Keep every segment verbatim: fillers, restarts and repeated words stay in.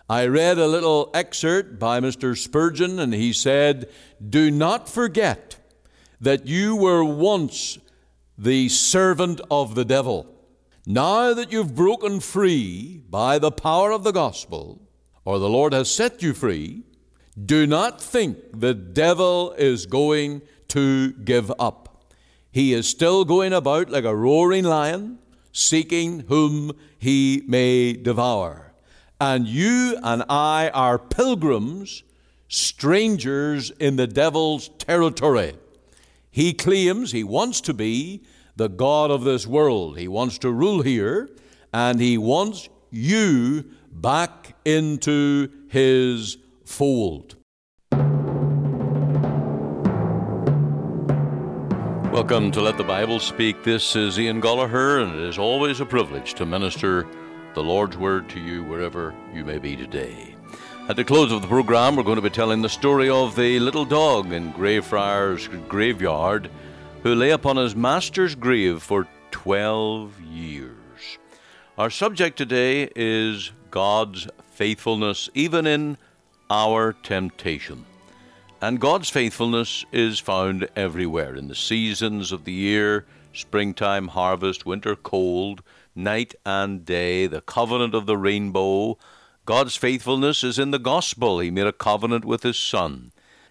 I read a little excerpt by Mister Spurgeon, and he said, "Do not forget that you were once the servant of the devil. Now that you've broken free by the power of the gospel, or the Lord has set you free, do not think the devil is going to give up. He is still going about like a roaring lion, seeking whom he may devour. And you and I are pilgrims, strangers in the devil's territory. He claims he wants to be the God of this world. He wants to rule here, and he wants you back into his fold." Welcome to Let the Bible Speak. This is Ian Gollaher, and it is always a privilege to minister the Lord's Word to you wherever you may be today. At the close of the program, we're going to be telling the story of the little dog in Greyfriars graveyard who lay upon his master's grave for twelve years. Our subject today is God's faithfulness even in our temptation. And God's faithfulness is found everywhere, in the seasons of the year, springtime, harvest, winter, cold, night and day, the covenant of the rainbow. God's faithfulness is in the gospel. He made a covenant with his Son.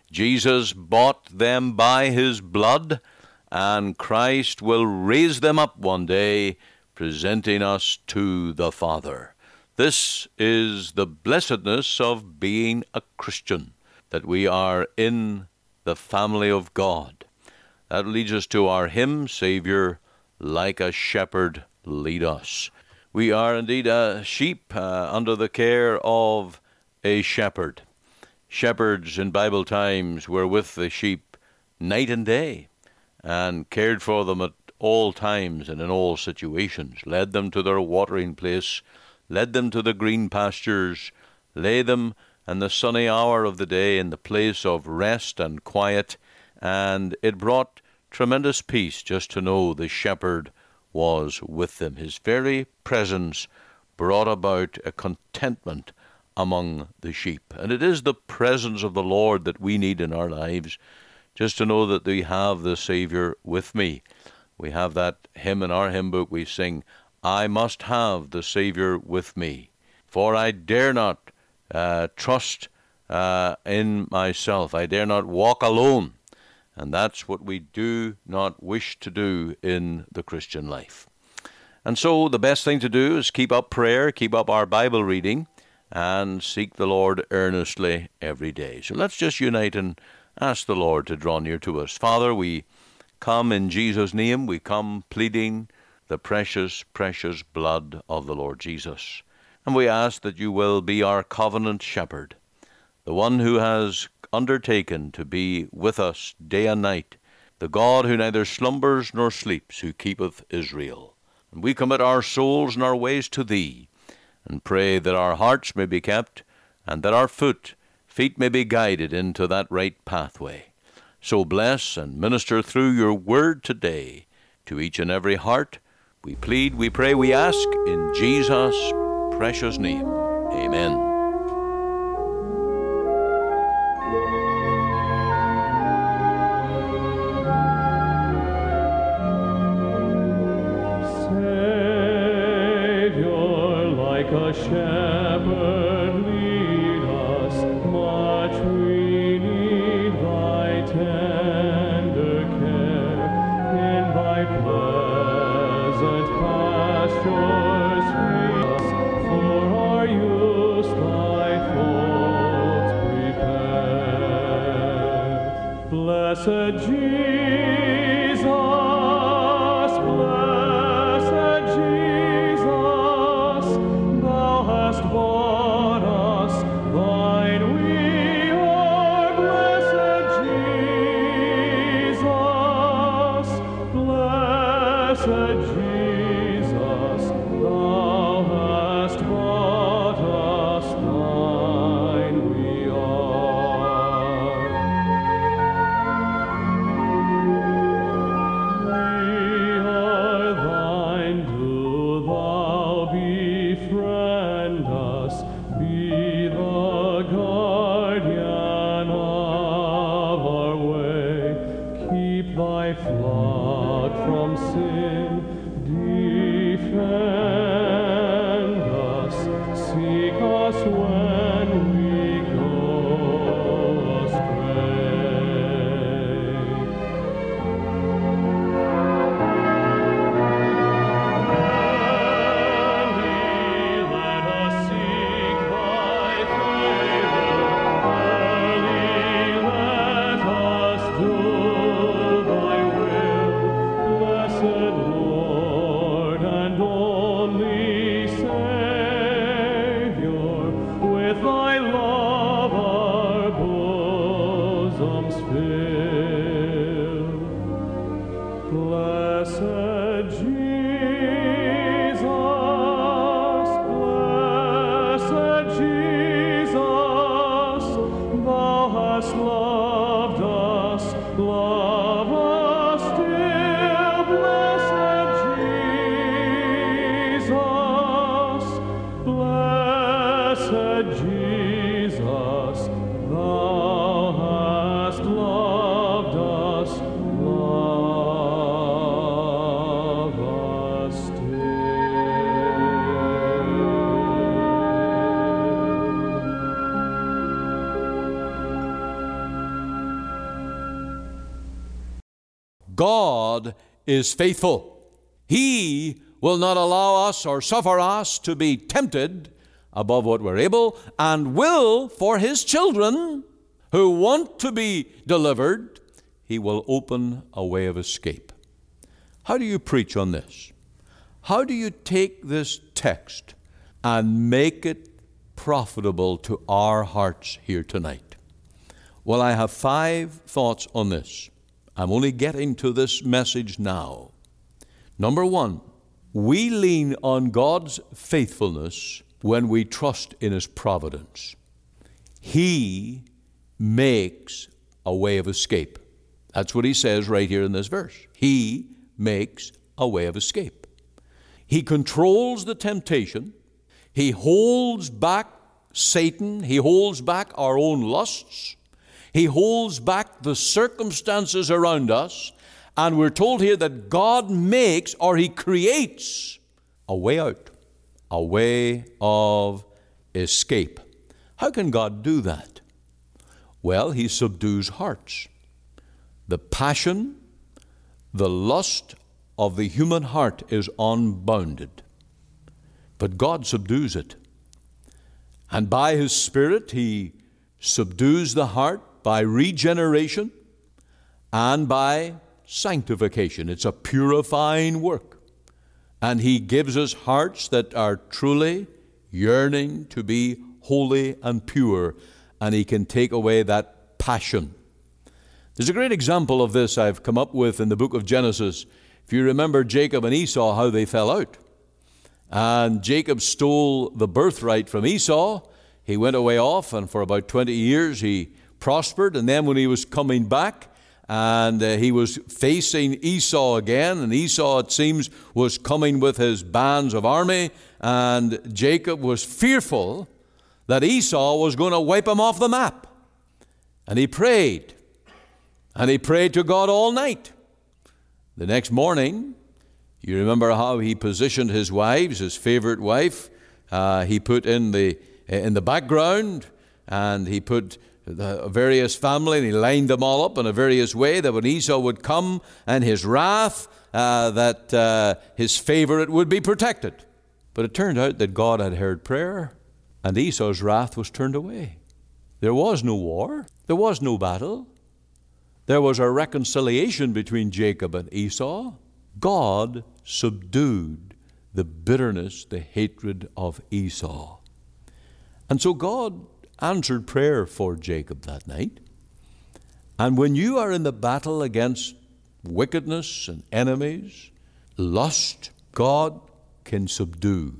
Jesus bought them by his blood, and Christ will raise them up one day, presenting us to the Father. This is the blessedness of being a Christian, that we are in the family of God. That leads us to our hymn, "Savior, like a shepherd, lead us." We are indeed a sheep uh, under the care of a shepherd. Shepherds in Bible times were with the sheep night and day, and cared for them at all times and in all situations, led them to their watering place, led them to the green pastures, laid them in the sunny hour of the day in the place of rest and quiet, and it brought tremendous peace just to know the shepherd was with them. His very presence brought about a contentment among the sheep. And it is the presence of the Lord that we need in our lives, just to know that we have the Savior with me. We have that hymn in our hymn book. We sing, "I must have the Savior with me, for I dare not uh, trust uh, in myself. I dare not walk alone." And that's what we do not wish to do in the Christian life. And so the best thing to do is keep up prayer, keep up our Bible reading, and seek the Lord earnestly every day. So let's just unite and ask the Lord to draw near to us. Father, we come in Jesus' name. We come pleading the precious, precious blood of the Lord Jesus. And we ask that you will be our covenant shepherd, the one who has undertaken to be with us day and night, the God who neither slumbers nor sleeps, who keepeth Israel. And we commit our souls and our ways to thee, and pray that our hearts may be kept, and that our foot feet may be guided into that right pathway. So bless and minister through your word today to each and every heart. We plead, we pray, we ask in Jesus' precious name. Amen. Savior, like a shepherd, lead us, much we need thy tender care. In thy pleasant pastures feed us, for our use us when we go God is faithful. He will not allow us or suffer us to be tempted above what we're able, and will, for His children who want to be delivered, He will open a way of escape. How do you preach on this? How do you take this text and make it profitable to our hearts here tonight? Well, I have five thoughts on this. I'm only getting to this message now. Number one, we lean on God's faithfulness when we trust in His providence. He makes a way of escape. That's what He says right here in this verse. He makes a way of escape. He controls the temptation. He holds back Satan. He holds back our own lusts. He holds back the circumstances around us, and we're told here that God makes, or He creates, a way out, a way of escape. How can God do that? Well, He subdues hearts. The passion, the lust of the human heart is unbounded, but God subdues it. And by His Spirit, He subdues the heart by regeneration and by sanctification. It's a purifying work. And He gives us hearts that are truly yearning to be holy and pure, and He can take away that passion. There's a great example of this I've come up with in the book of Genesis. If you remember Jacob and Esau, how they fell out. And Jacob stole the birthright from Esau. He went away off, and for about twenty years he prospered, and then when he was coming back and uh, he was facing Esau again, and Esau, it seems, was coming with his bands of army, and Jacob was fearful that Esau was going to wipe him off the map. And he prayed, and he prayed to God all night. The next morning, you remember how he positioned his wives, his favorite wife, uh, he put in the in the background, and he put the various family, and he lined them all up in a various way, that when Esau would come and his wrath, uh, that uh, his favorite would be protected. But it turned out that God had heard prayer, and Esau's wrath was turned away. There was no war. There was no battle. There was a reconciliation between Jacob and Esau. God subdued the bitterness, the hatred of Esau. And so God answered prayer for Jacob that night. And when you are in the battle against wickedness and enemies, lust, God can subdue.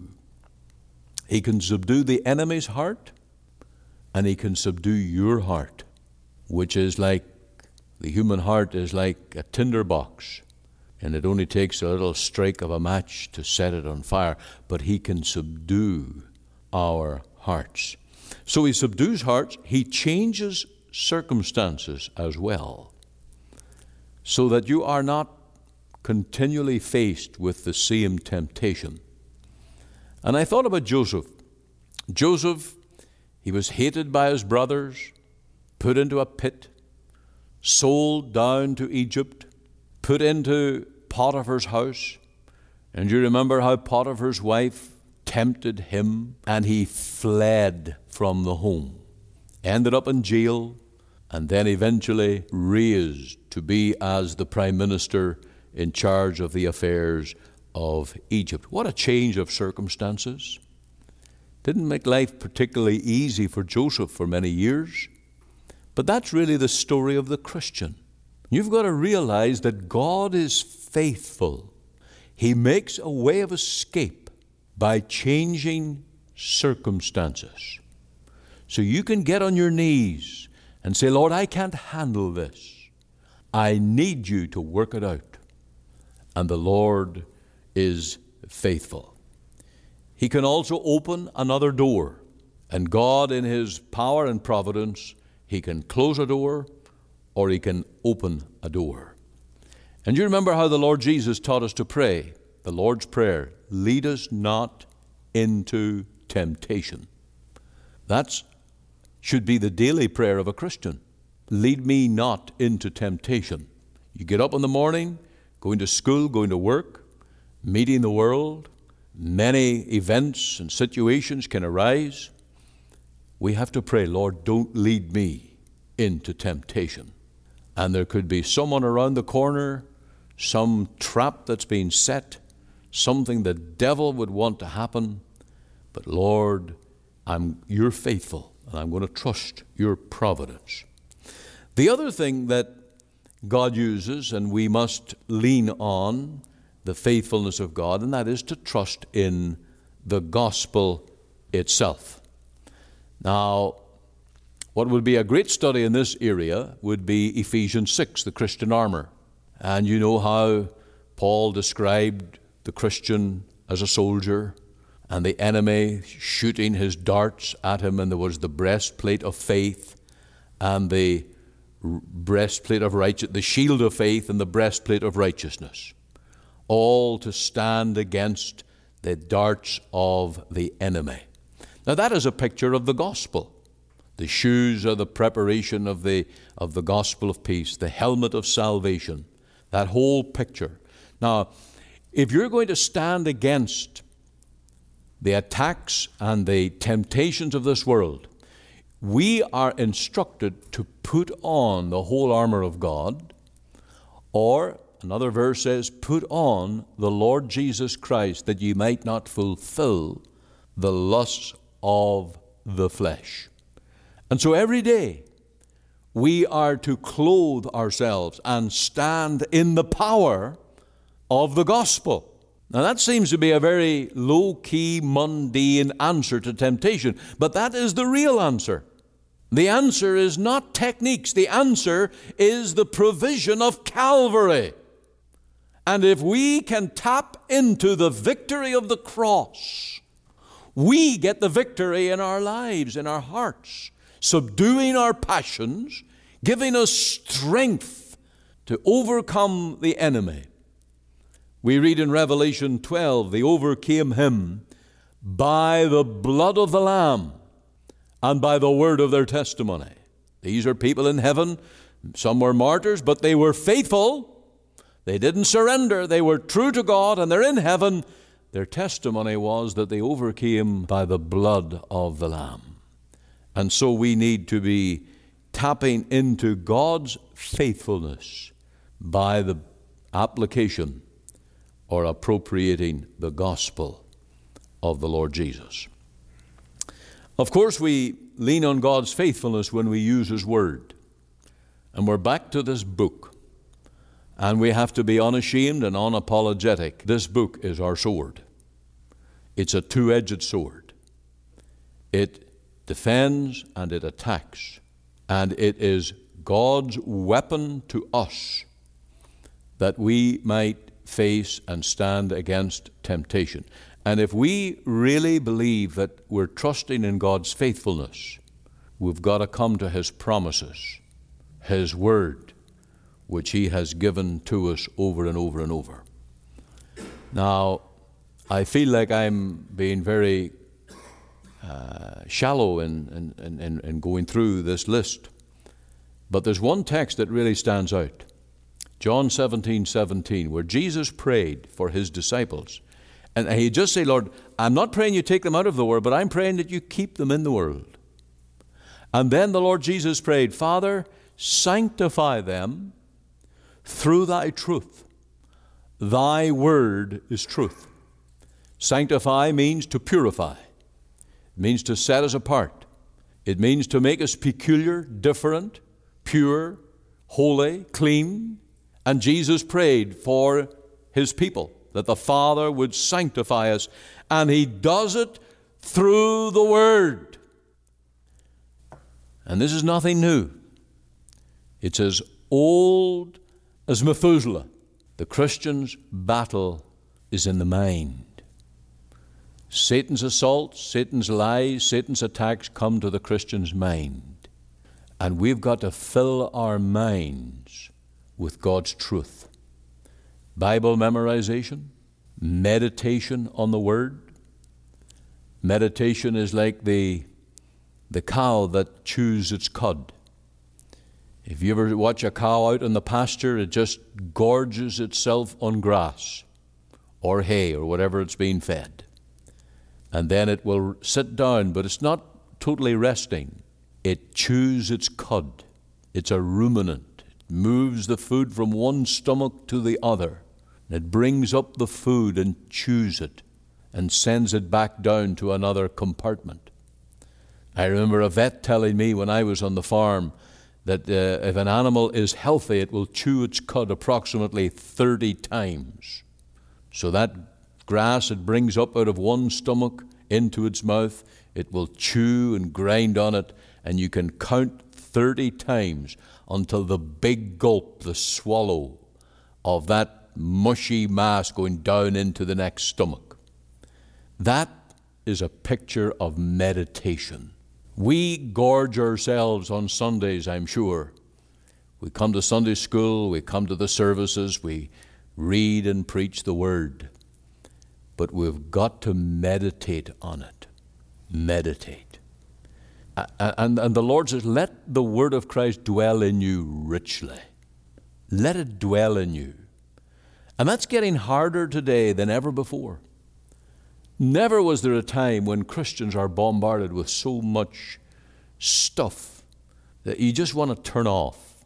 He can subdue the enemy's heart, and He can subdue your heart, which is like, the human heart is like a tinderbox, and it only takes a little strike of a match to set it on fire, but He can subdue our hearts. So He subdues hearts. He changes circumstances as well, so that you are not continually faced with the same temptation. And I thought about Joseph. Joseph He was hated by his brothers, put into a pit, sold down to Egypt, put into Potiphar's house. And you remember how Potiphar's wife tempted him, and he fled from the home, ended up in jail, and then eventually raised to be as the prime minister in charge of the affairs of Egypt. What a change of circumstances. Didn't make life particularly easy for Joseph for many years. But that's really the story of the Christian. You've got to realize that God is faithful. He makes a way of escape by changing circumstances. So you can get on your knees and say, Lord, I can't handle this. I need you to work it out. And the Lord is faithful. He can also open another door. And God, in his power and providence, he can close a door or he can open a door. And you remember how the Lord Jesus taught us to pray. The Lord's Prayer, lead us not into temptation. That should be the daily prayer of a Christian. Lead me not into temptation. You get up in the morning, going to school, going to work, meeting the world. Many events and situations can arise. We have to pray, Lord, don't lead me into temptation. And there could be someone around the corner, some trap that's been set, something the devil would want to happen. But Lord, I'm you're faithful, and I'm going to trust your providence. The other thing that God uses, and we must lean on the faithfulness of God, and that is to trust in the gospel itself. Now, what would be a great study in this area would be Ephesians six, the Christian armor. And you know how Paul described the Christian as a soldier, and the enemy shooting his darts at him, and there was the breastplate of faith and the breastplate of righteousness, the shield of faith and the breastplate of righteousness, all to stand against the darts of the enemy. Now that is a picture of the gospel. The shoes are the preparation of the of the gospel of peace, the helmet of salvation, that whole picture. Now, if you're going to stand against the attacks and the temptations of this world, we are instructed to put on the whole armor of God, or another verse says, put on the Lord Jesus Christ, that ye might not fulfill the lusts of the flesh. And so every day we are to clothe ourselves and stand in the power of the gospel. Now that seems to be a very low-key, mundane answer to temptation, but that is the real answer. The answer is not techniques. The answer is the provision of Calvary. And if we can tap into the victory of the cross, we get the victory in our lives, in our hearts, subduing our passions, giving us strength to overcome the enemy. We read in Revelation twelve, they overcame him by the blood of the Lamb and by the word of their testimony. These are people in heaven. Some were martyrs, but they were faithful. They didn't surrender. They were true to God, and they're in heaven. Their testimony was that they overcame by the blood of the Lamb. And so we need to be tapping into God's faithfulness by the application or appropriating the gospel of the Lord Jesus. Of course, we lean on God's faithfulness when we use His Word. And we're back to this book. And we have to be unashamed and unapologetic. This book is our sword. It's a two-edged sword. It defends and it attacks. And it is God's weapon to us that we might face and stand against temptation. And if we really believe that we're trusting in God's faithfulness, we've got to come to His promises, His Word, which He has given to us over and over and over. Now, I feel like I'm being very uh, shallow in, in, in, in going through this list. But there's one text that really stands out. John seventeen seventeen, where Jesus prayed for his disciples. And he just said, Lord, I'm not praying you take them out of the world, but I'm praying that you keep them in the world. And then the Lord Jesus prayed, Father, sanctify them through thy truth. Thy word is truth. Sanctify means to purify. It means to set us apart. It means to make us peculiar, different, pure, holy, clean. And Jesus prayed for his people, that the Father would sanctify us. And he does it through the Word. And this is nothing new. It's as old as Methuselah. The Christian's battle is in the mind. Satan's assaults, Satan's lies, Satan's attacks come to the Christian's mind. And we've got to fill our minds with God's truth. Bible memorization, meditation on the Word. Meditation is like the, the cow that chews its cud. If you ever watch a cow out in the pasture, it just gorges itself on grass or hay or whatever it's being fed. And then it will sit down, but it's not totally resting. It chews its cud. It's a ruminant. It moves the food from one stomach to the other. It brings up the food and chews it and sends it back down to another compartment. I remember a vet telling me when I was on the farm that uh, if an animal is healthy, it will chew its cud approximately thirty times. So that grass it brings up out of one stomach into its mouth, it will chew and grind on it, and you can count thirty times until the big gulp, the swallow of that mushy mass going down into the next stomach. That is a picture of meditation. We gorge ourselves on Sundays, I'm sure. We come to Sunday school, we come to the services, we read and preach the Word. But we've got to meditate on it. Meditate. And, and the Lord says, let the Word of Christ dwell in you richly. Let it dwell in you. And that's getting harder today than ever before. Never was there a time when Christians are bombarded with so much stuff that you just want to turn off.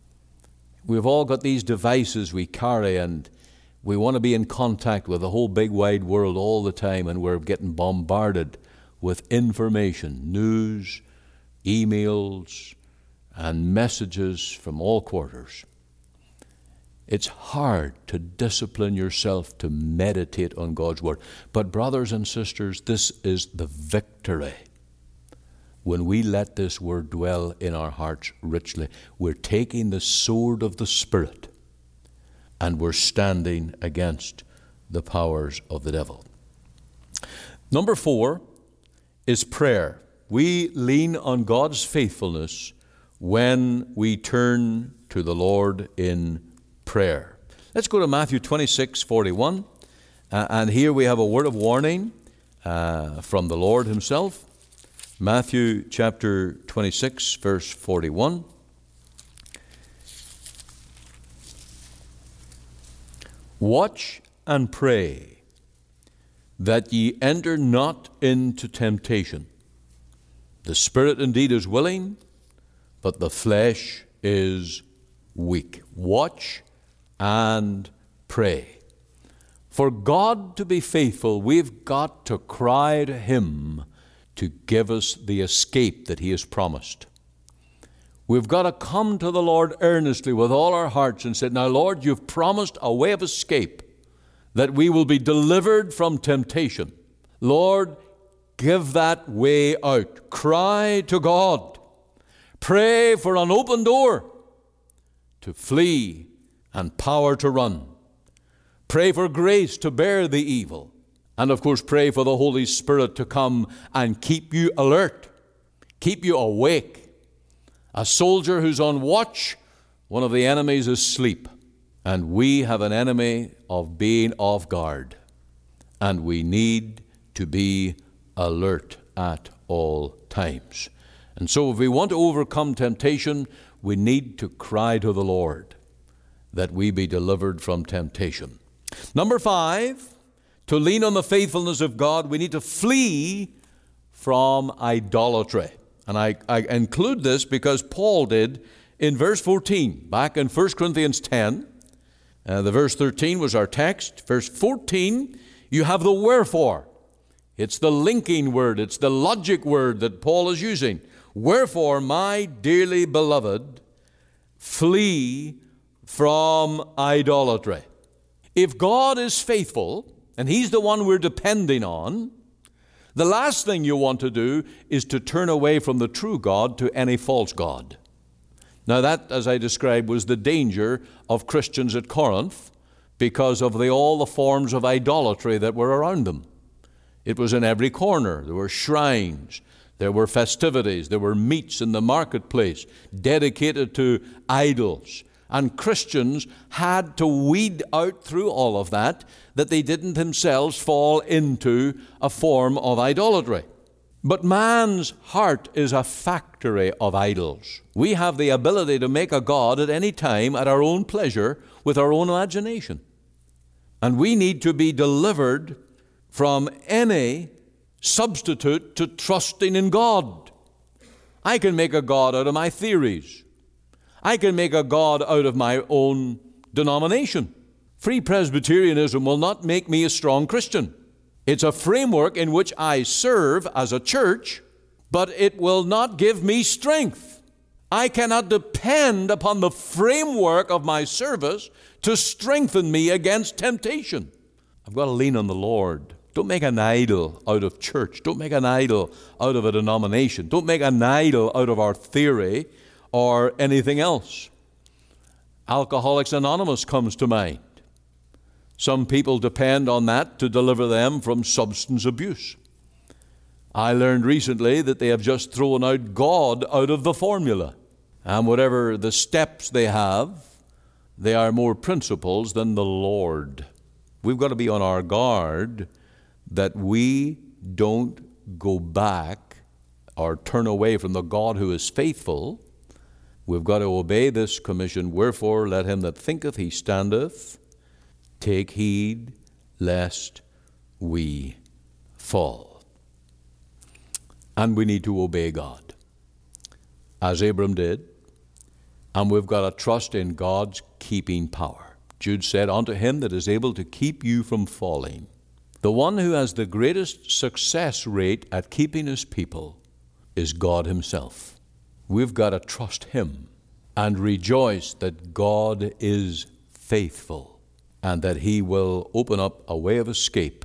We've all got these devices we carry, and we want to be in contact with the whole big wide world all the time, and we're getting bombarded with information, news, emails, and messages from all quarters. It's hard to discipline yourself to meditate on God's Word. But brothers and sisters, this is the victory. When we let this Word dwell in our hearts richly, we're taking the sword of the Spirit and we're standing against the powers of the devil. Number four is prayer. We lean on God's faithfulness when we turn to the Lord in prayer. Let's go to Matthew twenty-six forty-one. Uh, and here we have a word of warning uh, from the Lord himself. Matthew chapter twenty-six, verse forty-one. Watch and pray that ye enter not into temptation. The spirit indeed is willing, but the flesh is weak. Watch and pray. For God to be faithful, we've got to cry to Him to give us the escape that He has promised. We've got to come to the Lord earnestly with all our hearts and say, now Lord, you've promised a way of escape, that we will be delivered from temptation. Lord, give that way out. Cry to God. Pray for an open door to flee and power to run. Pray for grace to bear the evil. And of course, pray for the Holy Spirit to come and keep you alert, keep you awake. A soldier who's on watch, one of the enemies is sleep. And we have an enemy of being off guard. And we need to be alert at all times. And so if we want to overcome temptation, we need to cry to the Lord that we be delivered from temptation. Number five, to lean on the faithfulness of God, we need to flee from idolatry. And I, I include this because Paul did in verse fourteen, back in First Corinthians ten. Uh, the verse thirteen was our text. Verse fourteen, you have the wherefore. It's the linking word. It's the logic word that Paul is using. Wherefore, my dearly beloved, flee from idolatry. If God is faithful, and He's the one we're depending on, the last thing you want to do is to turn away from the true God to any false god. Now that, as I described, was the danger of Christians at Corinth because of the, all the forms of idolatry that were around them. It was in every corner. There were shrines, there were festivities, there were meets in the marketplace dedicated to idols. And Christians had to weed out through all of that, that they didn't themselves fall into a form of idolatry. But man's heart is a factory of idols. We have the ability to make a god at any time at our own pleasure with our own imagination. And we need to be delivered from any substitute to trusting in God. I can make a god out of my theories. I can make a god out of my own denomination. Free Presbyterianism will not make me a strong Christian. It's a framework in which I serve as a church, but it will not give me strength. I cannot depend upon the framework of my service to strengthen me against temptation. I've got to lean on the Lord. Don't make an idol out of church. Don't make an idol out of a denomination. Don't make an idol out of our theory or anything else. Alcoholics Anonymous comes to mind. Some people depend on that to deliver them from substance abuse. I learned recently that they have just thrown out God out of the formula. And whatever the steps they have, they are more principles than the Lord. We've got to be on our guard that we don't go back or turn away from the God who is faithful. We've got to obey this commission. Wherefore, let him that thinketh he standeth take heed lest we fall. And we need to obey God, as Abram did. And we've got to trust in God's keeping power. Jude said, unto him that is able to keep you from falling. The one who has the greatest success rate at keeping his people is God himself. We've got to trust him and rejoice that God is faithful and that he will open up a way of escape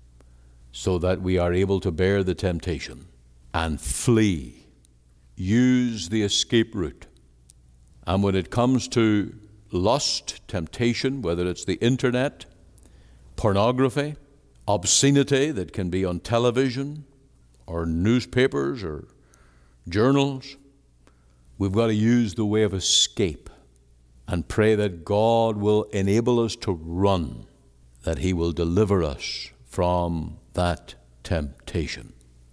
so that we are able to bear the temptation and flee. Use the escape route. And when it comes to lust, temptation, whether it's the internet, pornography, obscenity that can be on television or newspapers or journals, we've got to use the way of escape and pray that God will enable us to run, that he will deliver us from that temptation.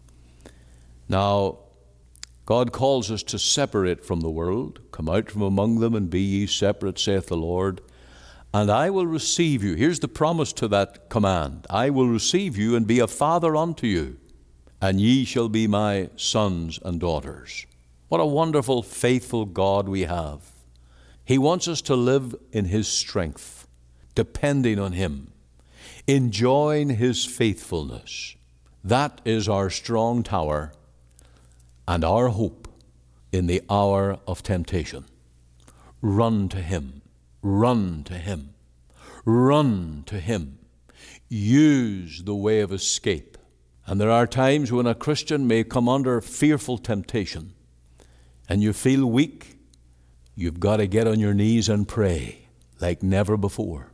Now, God calls us to separate from the world. Come out from among them and be ye separate, saith the Lord, and I will receive you. Here's the promise to that command. I will receive you and be a father unto you, and ye shall be my sons and daughters. What a wonderful, faithful God we have. He wants us to live in his strength, depending on him, enjoying his faithfulness. That is our strong tower and our hope in the hour of temptation. Run to him. Run to him. Run to him. Use the way of escape. And there are times when a Christian may come under fearful temptation and you feel weak. You've got to get on your knees and pray like never before.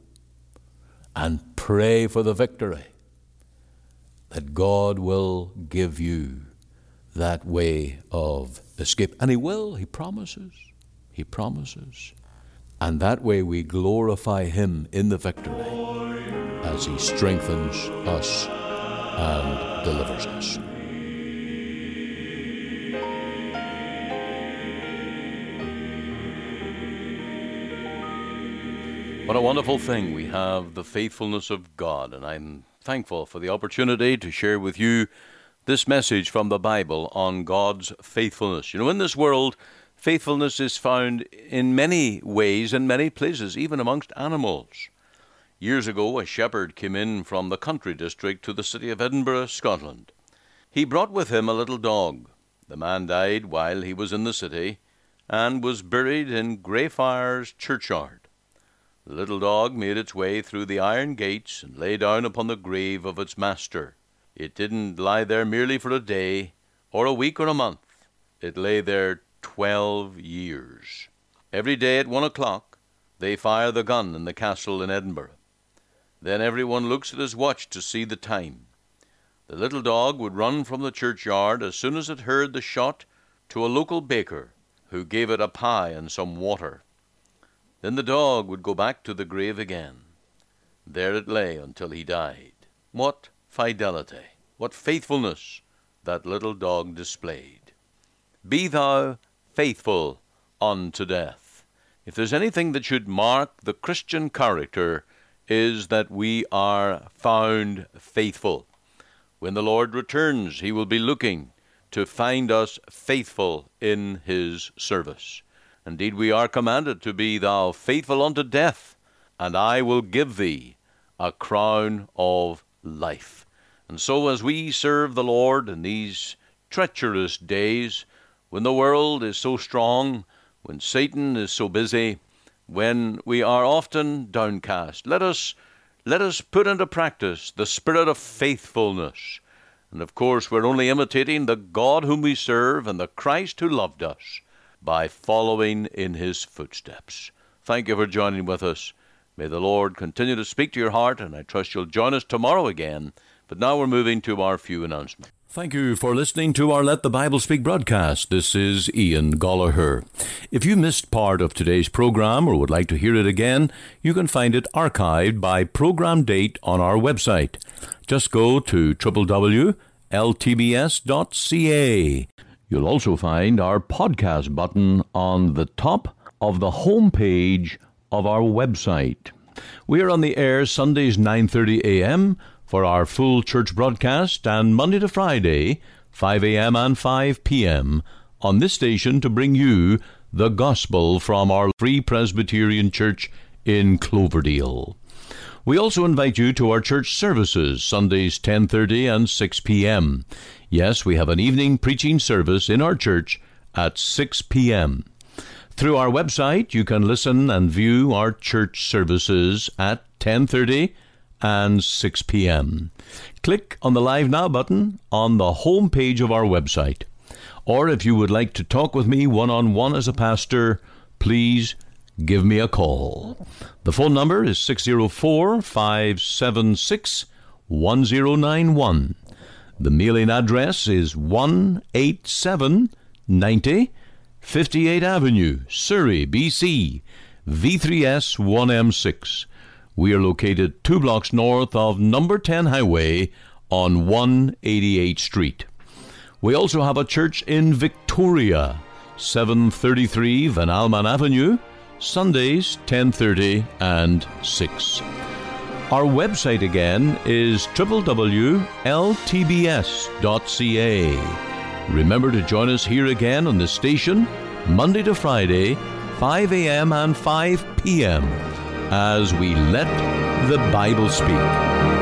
And pray for the victory that God will give you that way of escape. And he will, he promises, he promises. And that way we glorify him in the victory as he strengthens us and delivers us. What a wonderful thing we have the faithfulness of God, and I'm thankful for the opportunity to share with you this message from the Bible on God's faithfulness. You know, in this world, faithfulness is found in many ways and many places, even amongst animals. Years ago, a shepherd came in from the country district to the city of Edinburgh, Scotland. He brought with him a little dog. The man died while he was in the city and was buried in Greyfriars churchyard. The little dog made its way through the iron gates and lay down upon the grave of its master. It didn't lie there merely for a day, or a week, or a month. It lay there twelve years. Every day at one o'clock, they fire the gun in the castle in Edinburgh. Then everyone looks at his watch to see the time. The little dog would run from the churchyard as soon as it heard the shot to a local baker, who gave it a pie and some water. Then the dog would go back to the grave again. There it lay until he died. What fidelity, what faithfulness that little dog displayed. Be thou faithful unto death. If there's anything that should mark the Christian character, is that we are found faithful. When the Lord returns, he will be looking to find us faithful in his service. Indeed, we are commanded to be thou faithful unto death, and I will give thee a crown of life. And so as we serve the Lord in these treacherous days, when the world is so strong, when Satan is so busy, when we are often downcast, let us, let us put into practice the spirit of faithfulness. And of course, we're only imitating the God whom we serve and the Christ who loved us, by following in his footsteps. Thank you for joining with us. May the Lord continue to speak to your heart, and I trust you'll join us tomorrow again. But now we're moving to our few announcements. Thank you for listening to our Let the Bible Speak broadcast. This is Ian Gollaher. If you missed part of today's program or would like to hear it again, you can find it archived by program date on our website. Just go to w w w dot l t b s dot c a. You'll also find our podcast button on the top of the home page of our website. We are on the air Sundays nine thirty a.m. for our full church broadcast, and Monday to Friday, five a.m. and five p.m. on this station to bring you the gospel from our Free Presbyterian Church in Cloverdale. We also invite you to our church services, Sundays ten thirty and six p.m. Yes, we have an evening preaching service in our church at six p.m. Through our website, you can listen and view our church services at ten thirty and six p.m. Click on the Live Now button on the home page of our website. Or if you would like to talk with me one-on-one as a pastor, please give me a call. The phone number is six oh four, five seven six, one oh nine one. The mailing address is one eighty-seven ninety fifty-eighth Avenue, Surrey, B C, V three S one M six. We are located two blocks north of number ten Highway on one eighty-eighth Street. We also have a church in Victoria, seven thirty-three Van Alman Avenue, Sundays ten thirty and six. Our website again is w w w dot l t b s dot c a. Remember to join us here again on the station, Monday to Friday, five a.m. and five p.m. as we let the Bible speak.